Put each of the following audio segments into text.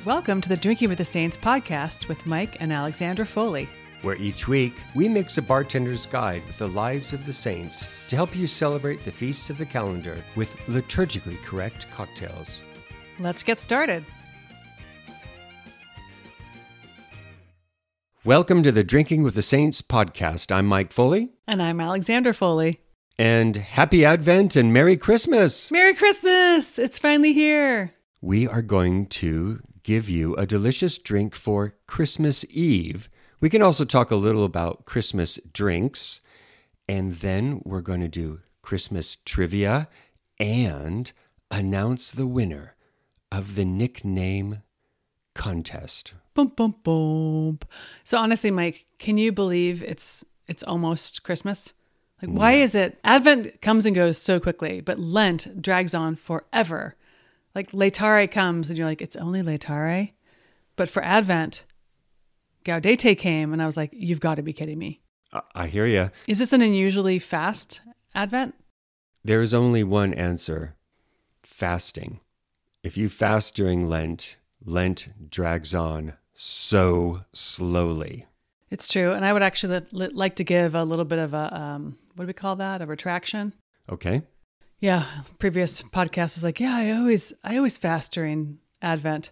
Welcome to the Drinking with the Saints podcast with Mike and Alexandra Foley. Where each week we mix a bartender's guide with the lives of the saints to help you celebrate the feasts of the calendar with liturgically correct cocktails. Let's get started. Welcome to the Drinking with the Saints podcast. I'm Mike Foley. And I'm Alexandra Foley. And happy Advent and Merry Christmas! Merry Christmas! It's finally here. We are going to give you a delicious drink for Christmas Eve. We can also talk a little about Christmas drinks, and then we're going to do Christmas trivia and announce the winner of the nickname contest. Boom, boom, boom. So honestly, Mike, can you believe it's almost Christmas? Like, why is it? Advent comes and goes so quickly, but Lent drags on forever. Like Laetare comes and you're like, it's only Laetare? But for Advent, Gaudete came and I was like, you've got to be kidding me. I hear you. Is this an unusually fast Advent? There is only one answer: fasting. If you fast during Lent, Lent drags on so slowly. It's true. And I would actually like to give a little bit of a, what do we call that? A retraction. Okay. Yeah. Previous podcast was like, yeah, I always fast during Advent.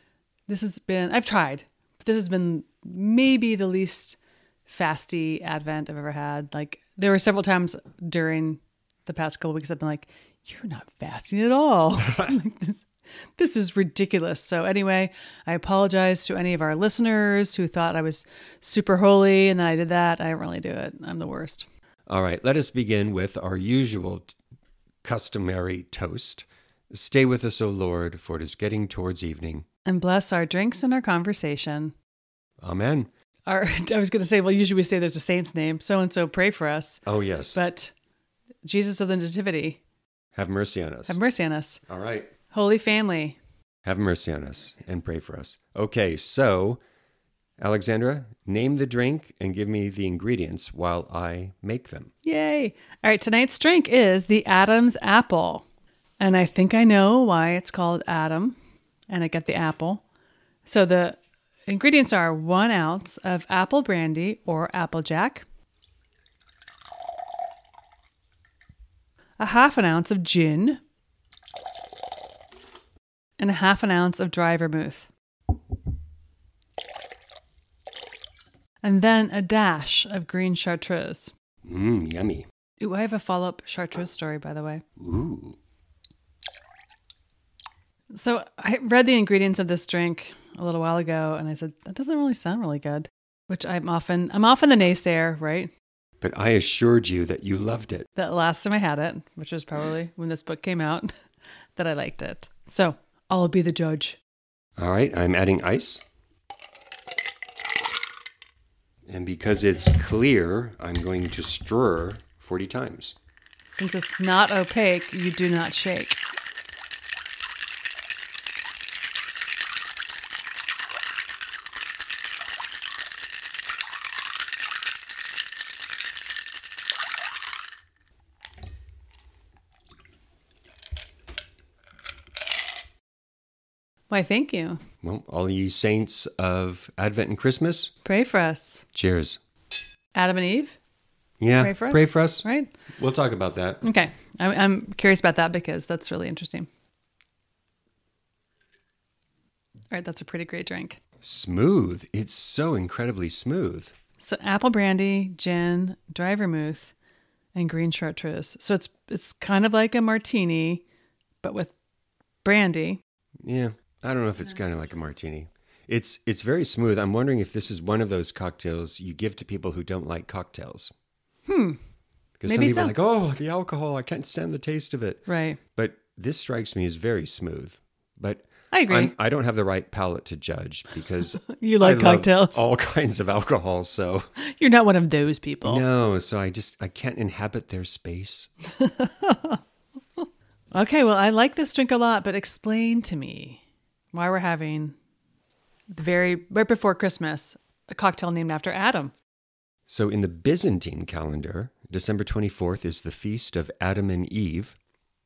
I've tried, but this has been maybe the least fasty Advent I've ever had. Like, there were several times during the past couple of weeks I've been like, you're not fasting at all. Like, this is ridiculous. So anyway, I apologize to any of our listeners who thought I was super holy and then I did that. I didn't really do it. I'm the worst. All right, let us begin with our usual customary toast. Stay with us, O Lord, for it is getting towards evening. And bless our drinks and our conversation. Amen. I was going to say, well, usually we say there's a saint's name. So-and-so, pray for us. Oh, yes. But Jesus of the Nativity, have mercy on us. have mercy on us. All right. Holy Family, have mercy on us and pray for us. Okay, so, Alexandra, name the drink and give me the ingredients while I make them. yay. All right, tonight's drink is the Adam's Apple. And I think I know why it's called Adam, and I get the apple. So the ingredients are 1 ounce of apple brandy or Applejack, a half an ounce of gin, and a half an ounce of dry vermouth. And then a dash of green chartreuse. Yummy. Ooh, I have a follow-up chartreuse story, by the way. Ooh. So I read the ingredients of this drink a little while ago, and I said, that doesn't really sound really good, which I'm often the naysayer, right? But I assured you that you loved it. That last time I had it, which was probably when this book came out, that I liked it. So I'll be the judge. All right, I'm adding ice. And because it's clear, I'm going to stir 40 times. Since it's not opaque, you do not shake. Why, thank you. Well, all ye saints of Advent and Christmas, Pray for us. cheers. Adam and Eve, Yeah, pray for us. Right? We'll talk about that. Okay. I'm curious about that because that's really interesting. All right, that's a pretty great drink. Smooth. It's so incredibly smooth. So apple brandy, gin, dry vermouth, and green chartreuse. So it's kind of like a martini, but with brandy. Yeah, I don't know if it's kind of like a martini. It's very smooth. I'm wondering if this is one of those cocktails you give to people who don't like cocktails. Because some Maybe people so. are like, oh, the alcohol, I can't stand the taste of it. Right. But this strikes me as very smooth. But I agree. I don't have the right palate to judge because You like I love cocktails. all kinds of alcohol. So You're not one of those people. no, so I can't inhabit their space. Okay, well, I like this drink a lot, but explain to me why we're having right before Christmas, a cocktail named after Adam. So in the Byzantine calendar, December 24th is the feast of Adam and Eve.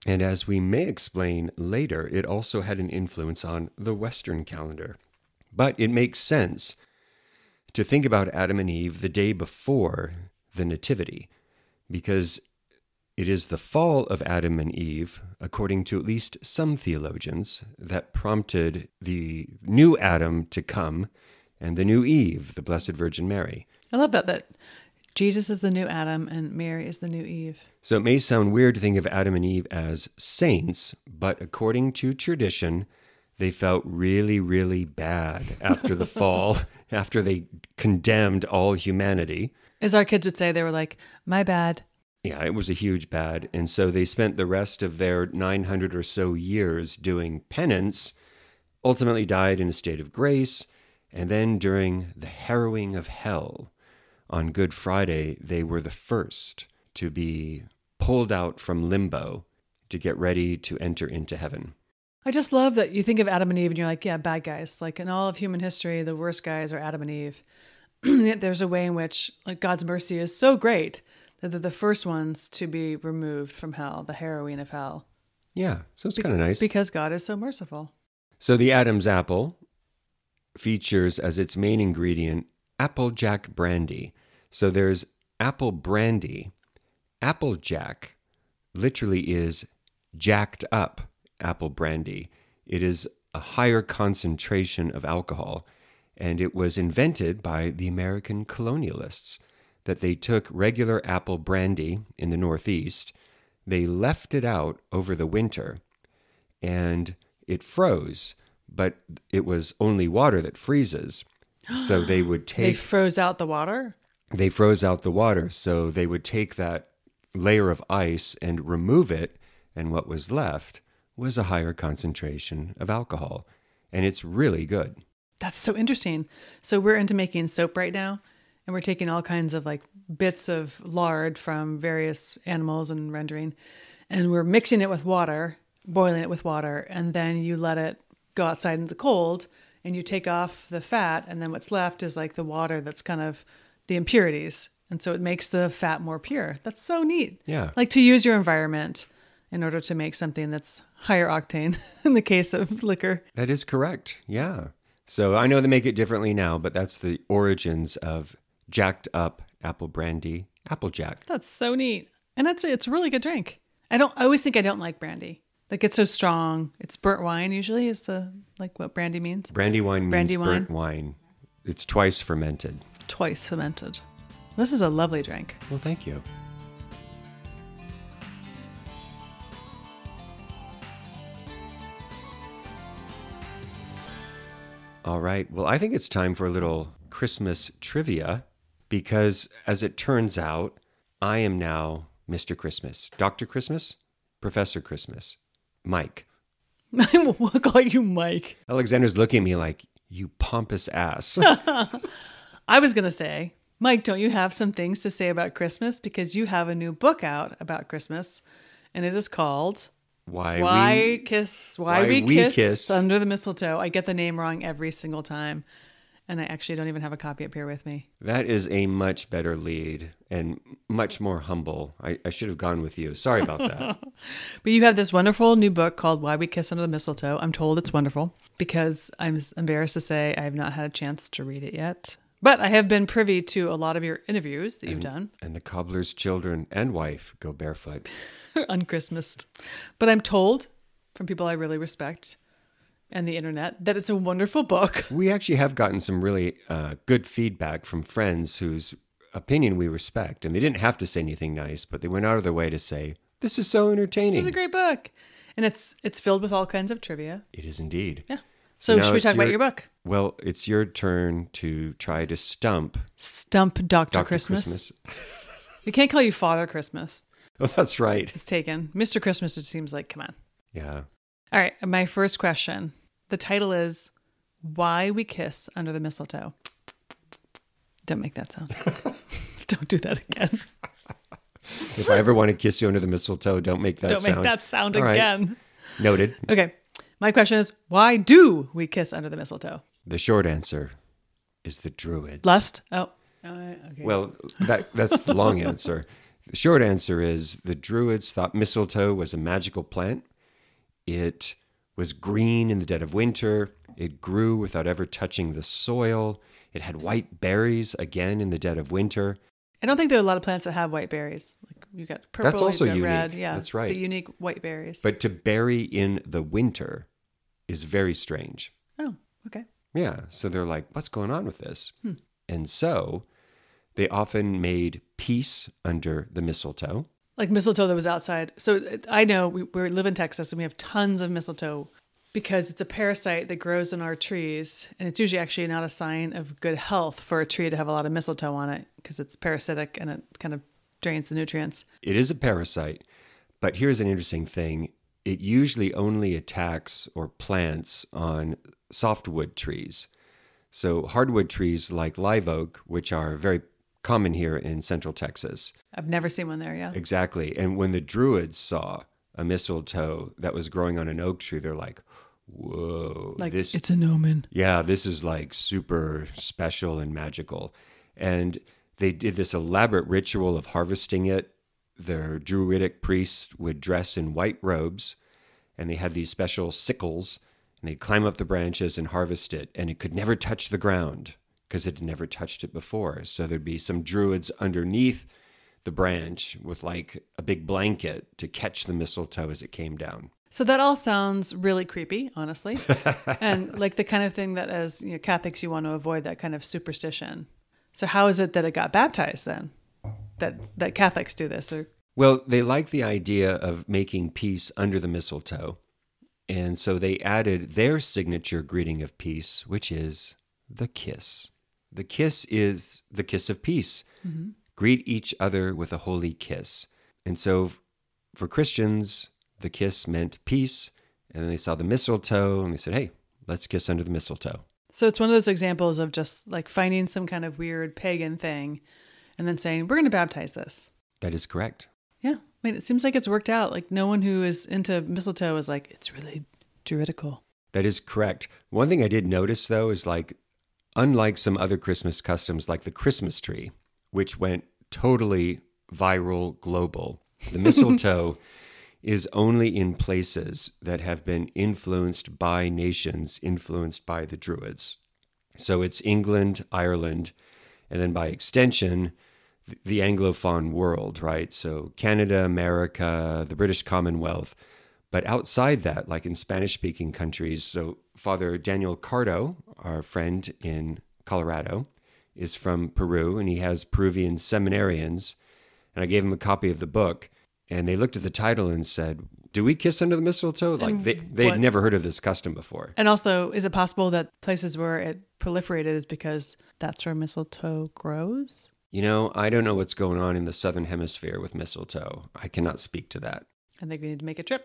And as we may explain later, it also had an influence on the Western calendar. But it makes sense to think about Adam and Eve the day before the Nativity, because it is the fall of Adam and Eve, according to at least some theologians, that prompted the new Adam to come and the new Eve, the Blessed Virgin Mary. I love that Jesus is the new Adam and Mary is the new Eve. So it may sound weird to think of Adam and Eve as saints, but according to tradition, they felt really, really bad after the fall, after they condemned all humanity. As our kids would say, they were like, my bad. Yeah, it was a huge bad. And so they spent the rest of their 900 or so years doing penance, ultimately died in a state of grace, and then during the harrowing of hell on Good Friday, they were the first to be pulled out from limbo to get ready to enter into heaven. I just love that you think of Adam and Eve and you're like, yeah, bad guys. Like in all of human history, the worst guys are Adam and Eve. Yet there's a way in which like God's mercy is so great that they're the first ones to be removed from hell, the harrowing of hell. Yeah, so it's kind of nice. Because God is so merciful. So the Adam's apple features as its main ingredient Applejack brandy. So there's apple brandy. Applejack literally is jacked up apple brandy. It is a higher concentration of alcohol, and it was invented by the American colonialists, that they took regular apple brandy in the Northeast, they left it out over the winter, and it froze, but it was only water that freezes. So they would take... They froze out the water? They froze out the water, so they would take that layer of ice and remove it, and what was left was a higher concentration of alcohol. And it's really good. That's so interesting. So we're into making soap right now, and we're taking all kinds of like bits of lard from various animals and rendering, and we're mixing it with water, boiling it with water, and then you let it go outside in the cold, and you take off the fat, and then what's left is like the water that's kind of the impurities. And so it makes the fat more pure. That's so neat. Yeah. Like to use your environment in order to make something that's higher octane in the case of liquor. That is correct. Yeah. So I know they make it differently now, but that's the origins of jacked up apple brandy, Applejack. That's so neat. And it's a really good drink. I always think I don't like brandy. Like it's so strong. It's burnt wine usually is like what brandy means. Brandy wine means burnt wine. It's twice fermented. Twice fermented. This is a lovely drink. Well, thank you. All right. Well, I think it's time for a little Christmas trivia because, as it turns out, I am now Mr. Christmas, Dr. Christmas, Professor Christmas, Mike. We'll call you Mike. Alexander's looking at me like, you pompous ass. I was going to say, Mike, don't you have some things to say about Christmas? Because you have a new book out about Christmas, and it is called... Why we kiss under the mistletoe. I get the name wrong every single time, and I actually don't even have a copy up here with me. That is a much better lead and much more humble. I should have gone with you. Sorry about that. But you have this wonderful new book called Why We Kiss Under the Mistletoe. I'm told it's wonderful because I'm embarrassed to say I have not had a chance to read it yet. But I have been privy to a lot of your interviews that you've done. And the cobbler's children and wife go barefoot. Unchristmased. But I'm told from people I really respect and the internet that it's a wonderful book. We actually have gotten some really good feedback from friends whose opinion we respect. And they didn't have to say anything nice, but they went out of their way to say, this is so entertaining. This is a great book. And it's filled with all kinds of trivia. It is indeed. Yeah. So should we talk about your book? Well, it's your turn to try to stump Dr. Christmas. We can't call you Father Christmas. Oh, that's right. It's taken. Mr. Christmas, it seems like, come on. Yeah. All right. My first question. The title is Why We Kiss Under the Mistletoe. Don't make that sound. Don't do that again. If I ever want to kiss you under the mistletoe, don't make that sound. Don't make that sound again. Right. Noted. Okay. My question is, why do we kiss under the mistletoe? The short answer is the Druids. Lust? Oh. Okay. Well, that's the long answer. The short answer is the Druids thought mistletoe was a magical plant. It was green in the dead of winter. It grew without ever touching the soil. It had white berries, again, in the dead of winter. I don't think there are a lot of plants that have white berries. Like you got purple, That's also you've got unique. red. Yeah, That's right. The unique white berries. But to bury in the winter is very strange. Oh, okay. Yeah, so they're like, what's going on with this? And so they often made peace under the mistletoe. Like mistletoe that was outside. So I know we live in Texas and we have tons of mistletoe because it's a parasite that grows in our trees. And it's usually actually not a sign of good health for a tree to have a lot of mistletoe on it because it's parasitic and it kind of drains the nutrients. It is a parasite, but here's an interesting thing. It usually only attacks or plants on softwood trees. So hardwood trees like live oak, which are very common here in Central Texas. I've never seen one there, yeah. Exactly. And when the Druids saw a mistletoe that was growing on an oak tree, they're like, whoa. Like, it's an omen. Yeah, this is like super special and magical. And they did this elaborate ritual of harvesting it. Their Druidic priests would dress in white robes, and they had these special sickles, and they'd climb up the branches and harvest it, and it could never touch the ground because it had never touched it before. So there'd be some druids underneath the branch with like a big blanket to catch the mistletoe as it came down. So that all sounds really creepy, honestly. And like the kind of thing that as Catholics, you want to avoid that kind of superstition. So how is it that it got baptized then? That Catholics do this? Or Well, they like the idea of making peace under the mistletoe. And so they added their signature greeting of peace, which is the kiss. The kiss is the kiss of peace. Mm-hmm. Greet each other with a holy kiss. And so for Christians, the kiss meant peace. And then they saw the mistletoe and they said, hey, let's kiss under the mistletoe. So it's one of those examples of just like finding some kind of weird pagan thing and then saying, we're going to baptize this. That is correct. Yeah. I mean, it seems like it's worked out. Like no one who is into mistletoe is like, it's really druidical. That is correct. One thing I did notice, though, is like, unlike some other Christmas customs, like the Christmas tree, which went totally viral global, the mistletoe is only in places that have been influenced by nations influenced by the Druids. So it's England, Ireland, and then by extension, the Anglophone world, right? So Canada, America, the British Commonwealth. But outside that, like in Spanish-speaking countries, so Father Daniel Cardo, our friend in Colorado, is from Peru, and he has Peruvian seminarians. And I gave him a copy of the book, and they looked at the title and said, do we kiss under the mistletoe? Like they had never heard of this custom before. And also, is it possible that places where it proliferated is because that's where mistletoe grows? You know, I don't know what's going on in the Southern Hemisphere with mistletoe. I cannot speak to that. I think we need to make a trip.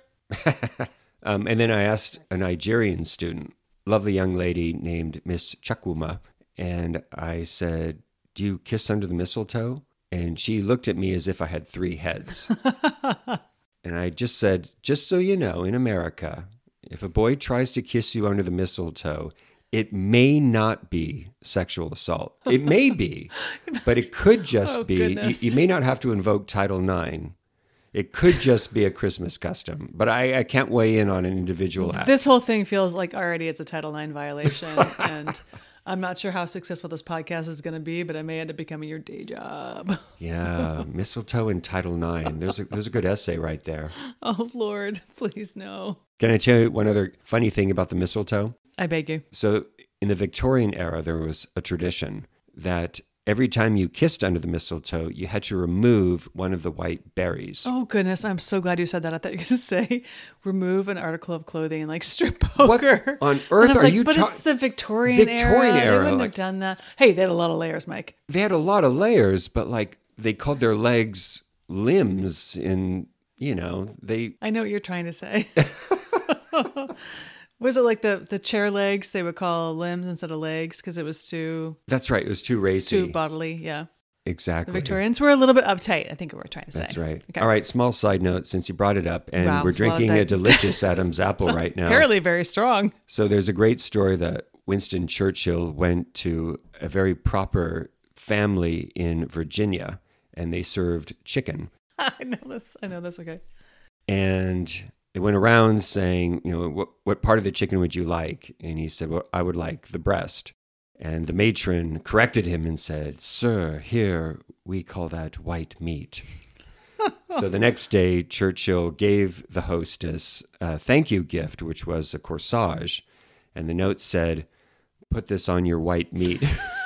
And then I asked a Nigerian student, lovely young lady named Miss Chukwuma, and I said, do you kiss under the mistletoe? And she looked at me as if I had three heads. And I just said, just so you know, in America, if a boy tries to kiss you under the mistletoe, it may not be sexual assault. It may be, but it could just be. You may not have to invoke Title IX. It could just be a Christmas custom, but I can't weigh in on an individual act. This whole thing feels like already it's a Title IX violation, and I'm not sure how successful this podcast is going to be, but it may end up becoming your day job. Yeah, mistletoe and Title IX. There's a good essay right there. Oh, Lord, please no. Can I tell you one other funny thing about the mistletoe? I beg you. So in the Victorian era, there was a tradition that every time you kissed under the mistletoe, you had to remove one of the white berries. Oh, goodness. I'm so glad you said that. I thought you were going to say remove an article of clothing like strip poker. What on earth are you talking? But it's the Victorian era. They wouldn't have done that. Hey, they had a lot of layers, Mike. They had a lot of layers, but like they called their legs limbs and, I know what you're trying to say. Was it like the chair legs they would call limbs instead of legs because it was too... That's right. It was too racy. Too bodily, yeah. Exactly. The Victorians were a little bit uptight, I think we're trying to say. That's right. Okay. All right, small side note, since you brought it up, and Wow, we're it's a lot of drinking a diet. delicious Adam's apple right now. Apparently very strong. So there's a great story that Winston Churchill went to a very proper family in Virginia, and they served chicken. I know this. I know this. Okay. And they went around saying, what part of the chicken would you like? And he said, well, I would like the breast. And the matron corrected him and said, sir, here we call that white meat. So the next day, Churchill gave the hostess a thank you gift, which was a corsage. And the note said, put this on your white meat.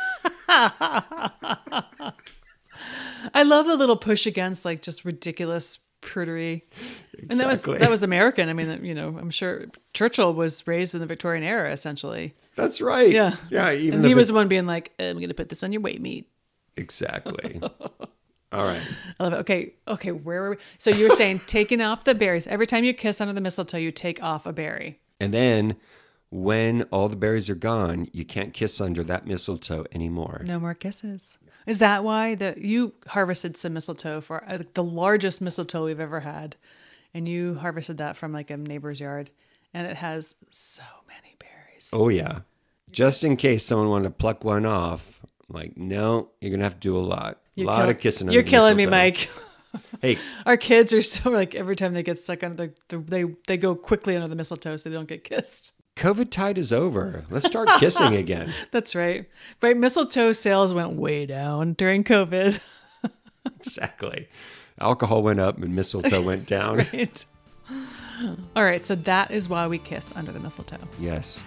I love the little push against like just ridiculous prudery. Exactly. And that was American. I mean, I'm sure Churchill was raised in the Victorian era, essentially. That's right. Yeah. Yeah. And he was the one being like, I'm going to put this on your white meat. Exactly. All right. I love it. Okay. Where were we? So you were saying taking off the berries. Every time you kiss under the mistletoe, you take off a berry. And then when all the berries are gone, you can't kiss under that mistletoe anymore. No more kisses. Is that why you harvested some mistletoe for the largest mistletoe we've ever had? And you harvested that from like a neighbor's yard. And it has so many berries. Oh, yeah. Just in case someone wanted to pluck one off, I'm like, no, you're going to have to do a lot. A lot of kissing under You're the killing me, mistletoe. Mike. Hey, Our kids are so like every time they get stuck under they go quickly under the mistletoe so they don't get kissed. COVID tide is over. Let's start kissing again. That's right. Right. Mistletoe sales went way down during COVID. Exactly. Alcohol went up and mistletoe went down. Right. All right. So that is why we kiss under the mistletoe. Yes.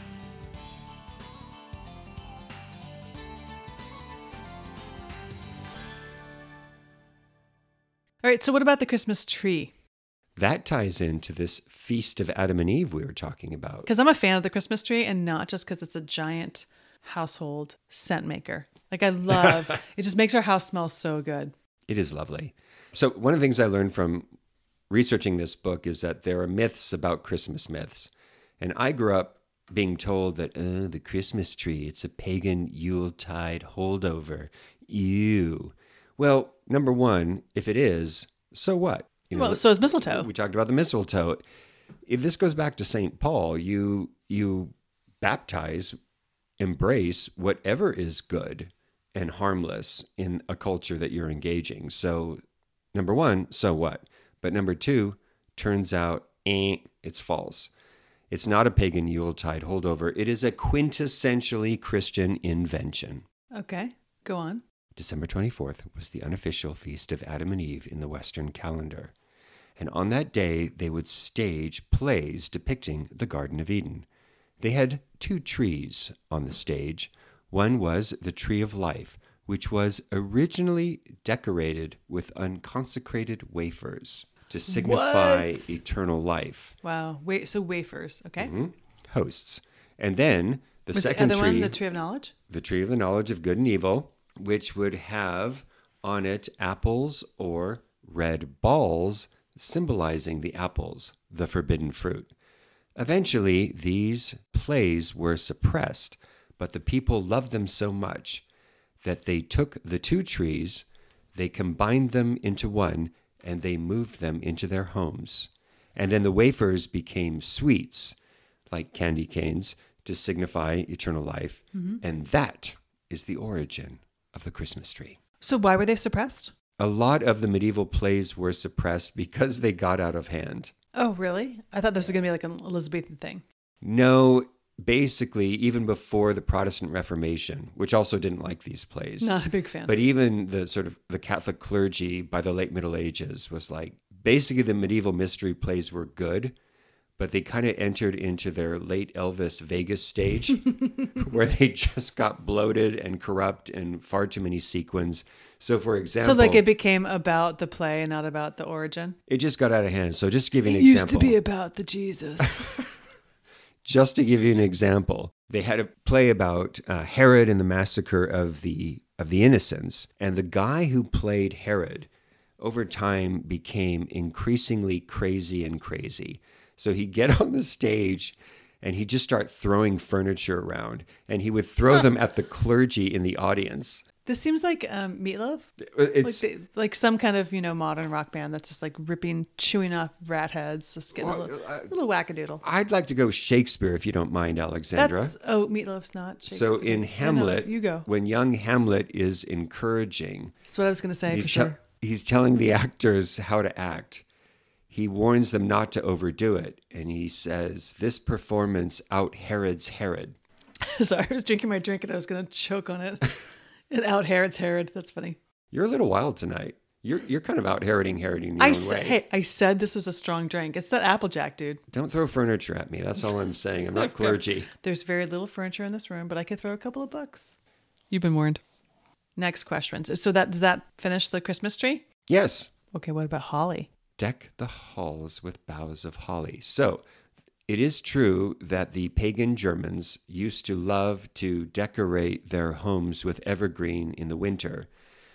All right. So what about the Christmas tree? That ties into this feast of Adam and Eve we were talking about. Because I'm a fan of the Christmas tree, and not just because it's a giant household scent maker. Like I love it. Just makes our house smell so good. It is lovely. So one of the things I learned from researching this book is that there are myths about Christmas myths. And I grew up being told that, the Christmas tree, it's a pagan Yuletide holdover. Ew. Well, number one, if it is, so what? Well, so is mistletoe. We talked about the mistletoe. If this goes back to St. Paul, you baptize, embrace whatever is good and harmless in a culture that you're engaging. So, number one, so what? But number two, turns out, it's false. It's not a pagan Yuletide holdover. It is a quintessentially Christian invention. Okay, go on. December 24th was the unofficial feast of Adam and Eve in the Western calendar. And on that day, they would stage plays depicting the Garden of Eden. They had two trees on the stage. One was the Tree of Life, which was originally decorated with unconsecrated wafers to signify eternal life. Wow. So wafers, okay. Mm-hmm. Hosts. And then the Was second the other tree, one the tree of knowledge? the tree of the knowledge of good and evil, which would have on it apples or red balls symbolizing the apples, the forbidden fruit. Eventually, these plays were suppressed, but the people loved them so much that they took the two trees, they combined them into one, and they moved them into their homes. And then the wafers became sweets, like candy canes, to signify eternal life. Mm-hmm. And that is the origin of the Christmas tree. So why were they suppressed? A lot of the medieval plays were suppressed because they got out of hand. Oh, really? I thought this was going to be like an Elizabethan thing. No, basically, even before the Protestant Reformation, which also didn't like these plays. Not a big fan. But even the Catholic clergy by the late Middle Ages was like, basically the medieval mystery plays were good, but they kind of entered into their late Elvis Vegas stage where they just got bloated and corrupt and far too many sequins. So for example... So like it became about the play and not about the origin? It just got out of hand. So just to give you an It example... used to be about the Jesus. Just to give you an example, they had a play about Herod and the massacre of the innocents. And the guy who played Herod over time became increasingly crazy. So he'd get on the stage and he'd just start throwing furniture around, and he would throw them at the clergy in the audience. This seems like Meatloaf. It's like some kind of modern rock band that's just like chewing off rat heads, just getting a little wackadoodle. I'd like to go Shakespeare if you don't mind, Alexandra. Meatloaf's not Shakespeare. So in Hamlet, you go. when young Hamlet is encouraging, That's what I was going to say for sure. he's telling the actors how to act. He warns them not to overdo it. And he says, this performance out Herod's Herod. Sorry, I was drinking my drink and I was going to choke on it. It out Herod's Herod. That's funny. You're a little wild tonight. You're kind of out Heroding your own way. Hey, I said this was a strong drink. It's that Applejack, dude. Don't throw furniture at me. That's all I'm saying. I'm not clergy. There's very little furniture in this room, but I could throw a couple of books. You've been warned. Next question. So does that finish the Christmas tree? Yes. Okay, what about holly? Deck the halls with boughs of holly. So it is true that the pagan Germans used to love to decorate their homes with evergreen in the winter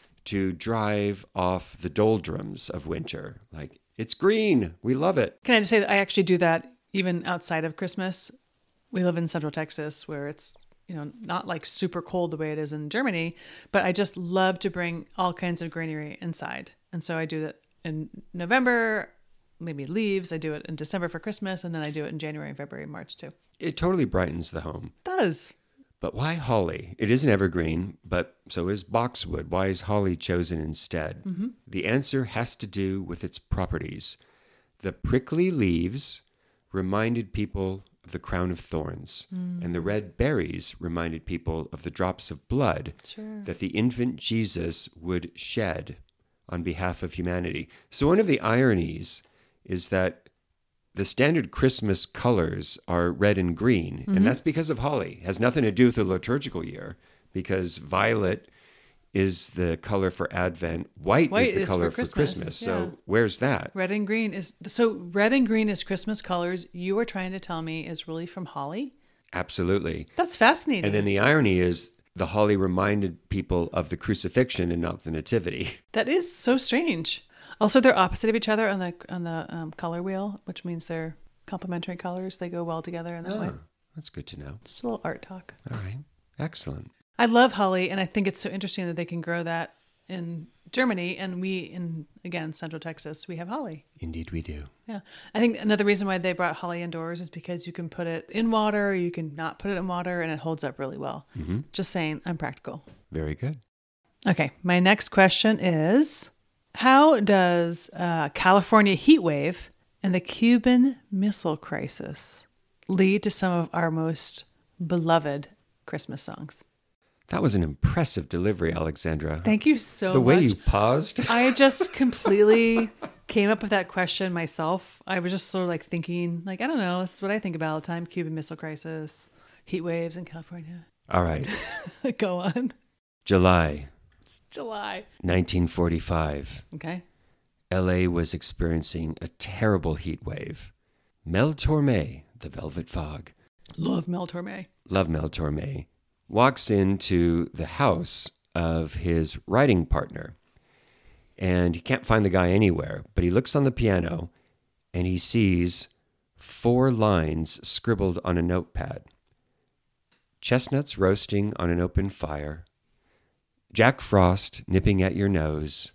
to drive off the doldrums of winter. Like, it's green. We love it. Can I just say that I actually do that even outside of Christmas? We live in Central Texas where it's, not like super cold the way it is in Germany, but I just love to bring all kinds of greenery inside. And so I do that in November, maybe leaves. I do it in December for Christmas, and then I do it in January, February, March too. It totally brightens the home. It does. But why holly? It is an evergreen, but so is boxwood. Why is holly chosen instead? Mm-hmm. The answer has to do with its properties. The prickly leaves reminded people of the crown of thorns, and the red berries reminded people of the drops of blood that the infant Jesus would shed on behalf of humanity. So one of the ironies is that the standard Christmas colors are red and green, and that's because of holly. It has nothing to do with the liturgical year, because violet is the color for Advent. White is the color for Christmas. Yeah. So where's that? Red and green is Christmas colors. You are trying to tell me is really from holly? Absolutely. That's fascinating. And then the irony is the holly reminded people of the crucifixion and not the nativity. That is so strange. Also, they're opposite of each other on the color wheel, which means they're complementary colors. They go well together in that way. That's good to know. It's a little art talk. All right. Excellent. I love holly, and I think it's so interesting that they can grow that in Germany, and again, Central Texas, we have holly. Indeed we do. Yeah. I think another reason why they brought holly indoors is because you can put it in water, you can not put it in water, and it holds up really well. Mm-hmm. Just saying, I'm practical. Very good. Okay. My next question is, how does California heat wave and the Cuban Missile Crisis lead to some of our most beloved Christmas songs? That was an impressive delivery, Alexandra. Thank you so much. The way you paused. I just completely came up with that question myself. I was just sort of like thinking, I don't know, this is what I think about all the time. Cuban Missile Crisis, heat waves in California. All right. Go on. July. It's July. 1945. Okay. LA was experiencing a terrible heat wave. Mel Torme, the Velvet Fog. Love Mel Torme. Love Mel Torme. Walks into the house of his writing partner. And he can't find the guy anywhere, but he looks on the piano and he sees 4 lines scribbled on a notepad. Chestnuts roasting on an open fire, Jack Frost nipping at your nose,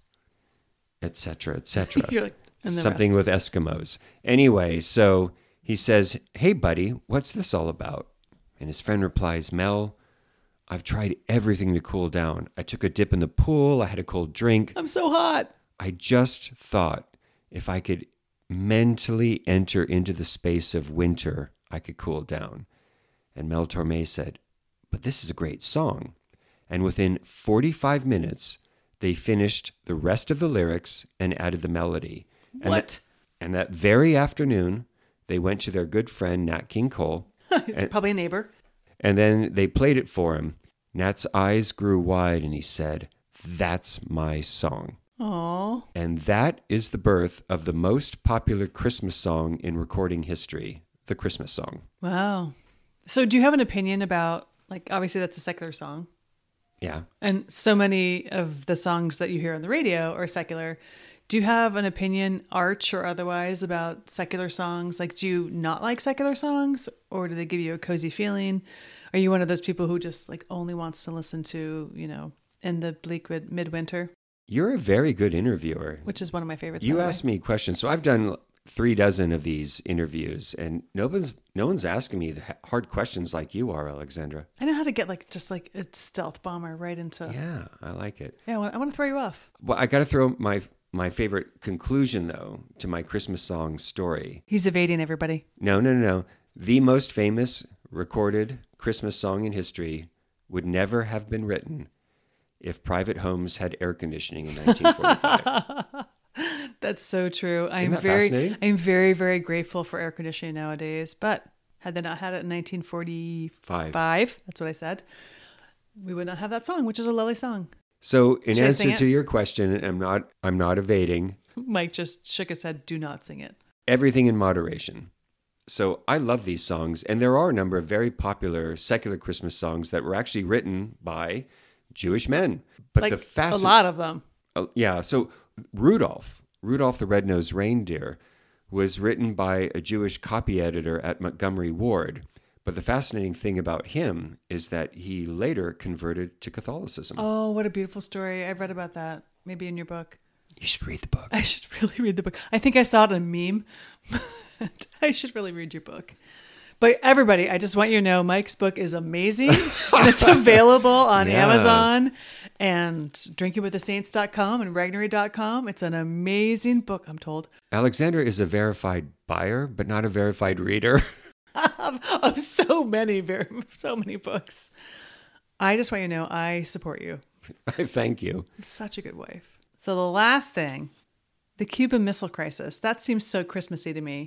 etc., etc. Something with Eskimos. Anyway, so he says, "Hey, buddy, what's this all about?" And his friend replies, "Mel, I've tried everything to cool down. I took a dip in the pool. I had a cold drink. I'm so hot. I just thought if I could mentally enter into the space of winter, I could cool down." And Mel Torme said, "But this is a great song." And within 45 minutes, they finished the rest of the lyrics and added the melody. What? And that very afternoon, they went to their good friend, Nat King Cole. Probably a neighbor. And then they played it for him. Nat's eyes grew wide and he said, "That's my song." Aww. And that is the birth of the most popular Christmas song in recording history, the Christmas song. Wow. So do you have an opinion about, obviously that's a secular song. Yeah. And so many of the songs that you hear on the radio are secular. Do you have an opinion, arch or otherwise, about secular songs? Do you not like secular songs, or do they give you a cozy feeling? Are you one of those people who just only wants to listen to, in the bleak midwinter? You're a very good interviewer. Which is one of my favorites. You asked me questions. So I've done 36 of these interviews, and no one's asking me the hard questions like you are, Alexandra. I know how to get just like a stealth bomber right into. Yeah, I like it. Yeah, I want to throw you off. Well, I got to throw my favorite conclusion, though, to my Christmas song story. He's evading everybody. No. The most famous recorded Christmas song in history would never have been written if private homes had air conditioning in 1945. That's so true. Isn't that fascinating? I'm very, very grateful for air conditioning nowadays. But had they not had it in 1945, that's what I said, we would not have that song, which is a lovely song. So, in Should I answer sing to it? your question, I'm not evading. Mike just shook his head. Do not sing it. Everything in moderation. So I love these songs, and there are a number of very popular secular Christmas songs that were actually written by Jewish men. But Like a lot of them. Yeah. So Rudolph the Red-Nosed Reindeer, was written by a Jewish copy editor at Montgomery Ward. But the fascinating thing about him is that he later converted to Catholicism. Oh, what a beautiful story. I've read about that. Maybe in your book. You should read the book. I should really read the book. I think I saw it in a meme. I should really read your book. But everybody, I just want you to know Mike's book is amazing. And it's available on Amazon and drinkingwiththesaints.com and regnery.com. It's an amazing book, I'm told. Alexandra is a verified buyer, but not a verified reader. of so many books. I just want you to know I support you. I thank you. I'm such a good wife. So the last thing, the Cuban Missile Crisis. That seems so Christmassy to me.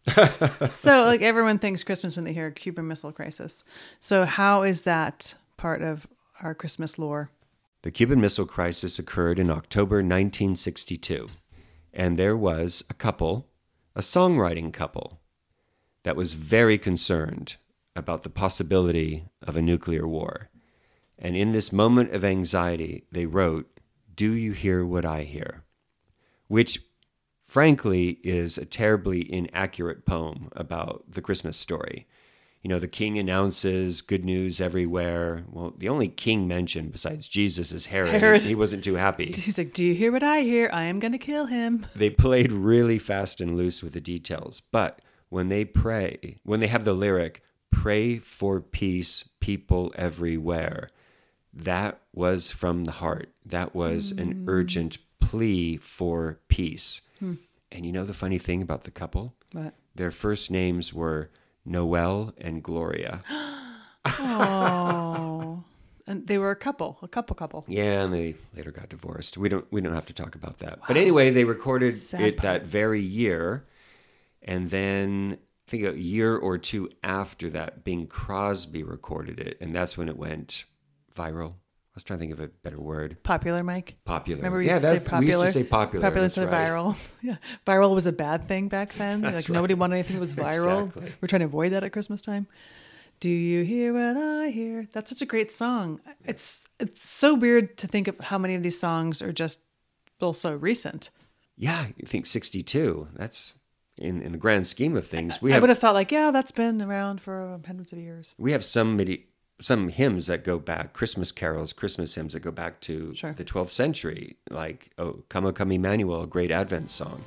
So like everyone thinks Christmas when they hear Cuban Missile Crisis. So how is that part of our Christmas lore? The Cuban Missile Crisis occurred in October 1962, and there was a songwriting couple, that was very concerned about the possibility of a nuclear war. And in this moment of anxiety, they wrote, "Do You Hear What I Hear?" Which, frankly, is a terribly inaccurate poem about the Christmas story. You know, the king announces good news everywhere. Well, the only king mentioned besides Jesus is Herod. He wasn't too happy. He's like, "Do you hear what I hear? I am going to kill him." They played really fast and loose with the details. But when they have the lyric, "Pray for peace, people everywhere," that was from the heart. That was an urgent plea for peace. And you know the funny thing about the couple? What? Their first names were Noel and Gloria. Oh. And they were a couple. Yeah, and they later got divorced. We don't have to talk about that. Wow. But anyway, they recorded it that very year. And then I think a year or two after that, Bing Crosby recorded it. And that's when it went viral. I was trying to think of a better word. Popular, Mike? Popular. Remember we used to say popular? We used to say popular. Popular instead of viral. Yeah. Viral was a bad thing back then. That's like right. Nobody wanted anything that was viral. Exactly. We're trying to avoid that at Christmas time. Do you hear what I hear? That's such a great song. It's so weird to think of how many of these songs are just so recent. Yeah, you think 62. That's in the grand scheme of things. I would have thought that's been around for hundreds of years. We have some hymns that go back, Christmas carols, Christmas hymns that go back to the 12th century, like "O Come, O Come, Emmanuel," a great Advent song.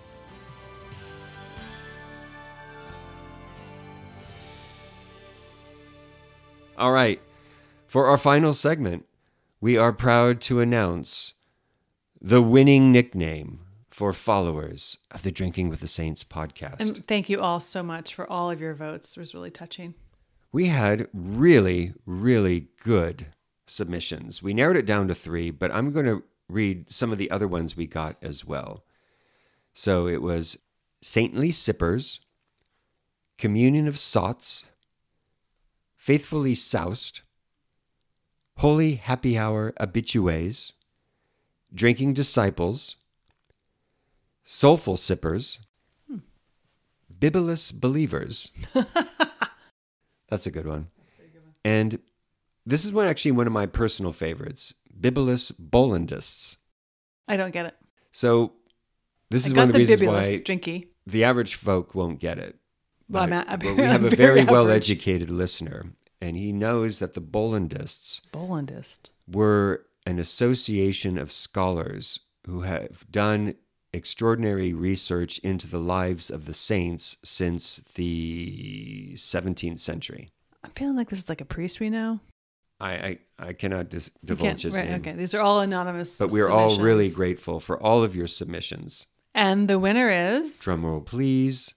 All right, for our final segment, we are proud to announce the winning nickname for followers of the Drinking with the Saints podcast. And thank you all so much for all of your votes. It was really touching. We had really, really good submissions. We narrowed it down to 3, but I'm going to read some of the other ones we got as well. So it was Saintly Sippers, Communion of Sots, Faithfully Soused, Holy Happy Hour Habitués, Drinking Disciples, Soulful Sippers, Bibulous Believers. That's a good one. And this is one of my personal favorites, Bibulous Bolandists. I don't get it. So this is one of the reasons why Drinky. the average folk won't get it. Well, but we have a very well-educated listener, and he knows that the Bolandists were an association of scholars who have done extraordinary research into the lives of the saints since the 17th century. I'm feeling like this is like a priest we know. I cannot divulge his name. Okay, these are all anonymous. But we're all really grateful for all of your submissions. And the winner is... Drumroll, please.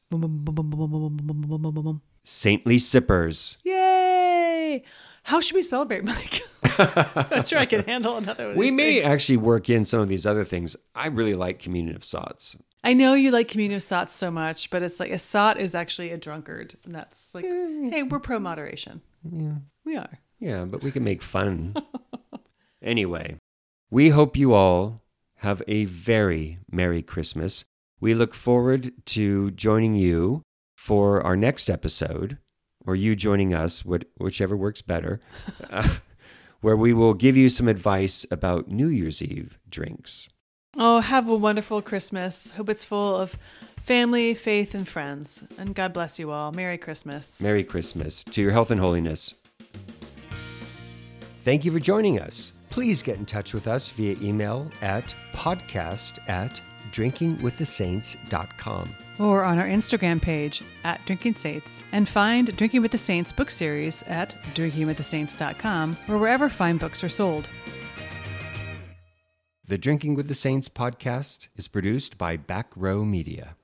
Saintly Sippers. Yay! How should we celebrate, Mike? I'm not sure I can handle another one. We may actually work in some of these other things. I really like Communion of Sots. I know you like Communion of Sots so much, but it's like a sot is actually a drunkard. And that's like, hey, we're pro moderation. Yeah. We are. Yeah, but we can make fun. Anyway, we hope you all have a very Merry Christmas. We look forward to joining you for our next episode, or you joining us, whichever works better, where we will give you some advice about New Year's Eve drinks. Oh, have a wonderful Christmas. Hope it's full of family, faith, and friends. And God bless you all. Merry Christmas. Merry Christmas. To your health and holiness. Thank you for joining us. Please get in touch with us via email at podcast@drinkingwiththesaints.com. Or on our Instagram page at Drinking Saints. And find Drinking with the Saints book series at drinkingwiththesaints.com or wherever fine books are sold. The Drinking with the Saints podcast is produced by Back Row Media.